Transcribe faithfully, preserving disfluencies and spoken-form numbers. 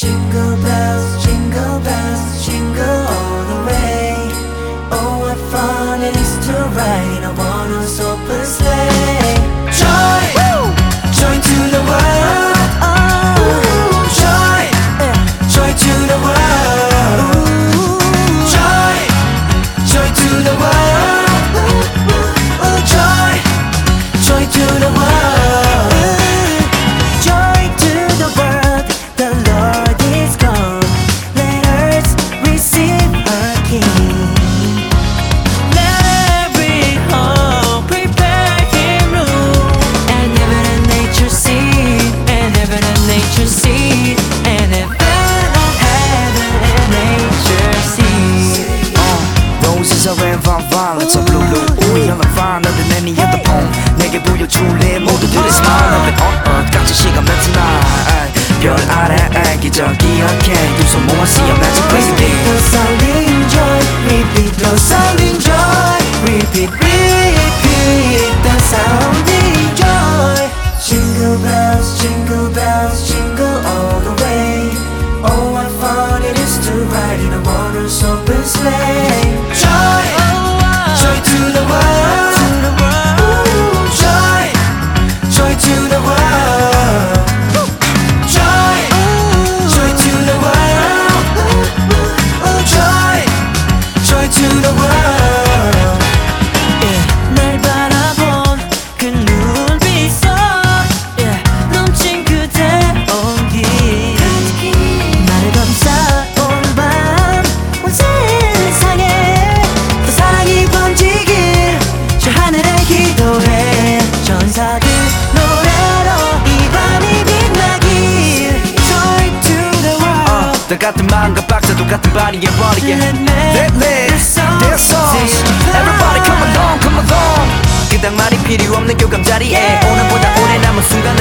Jingle bells, jingle bells, jingle all the way. Oh, what fun it is to ride in a one-horse open sleigh. Joy, woo! Joy to the world. Ooh, joy, joy to the world. Joy, joy to the world. Ooh, joy, joy to the world. Joy to the world, the Lord is gone. Let earth receive her King. Let every home prepare Him room. And heaven and nature see, and heaven and nature see, and heaven, heaven and nature see. uh, Roses are red, violets are blue, blue. We are the finer than any other poem. 내게 보여줄래 모두들의 smile of it on earth. 같이 시간만 tonight. 별 아래 기적 기억해. 두 손 모아 see a magic crazy Repeat day. the sounding joy, repeat the sounding joy, repeat, repeat the sounding joy. Jingle bells, jingle bells, jingle all the way. Oh, what fun it is to ride in a one-horse open sleigh. Joy, joy to the world. Ooh, joy, joy to the world. Joy, joy to the world. Ooh, joy, joy to the world. Yeah. 날 바라본 그 눈빛 속 yeah. 넘친 그대 온기 나를 감싸온 밤 온 세상에 또 사랑이 번지길 저 하늘에 기도해 전사들 노래로 이 밤이 빛나길. Joy to the world. 똑같은 마음과 박자 똑같은 발이에 버리게. Let Let their their songs. Everybody come along, come along. 그닥 말이 필요 없는 교감 자리에 오늘보다 오래 남은 순간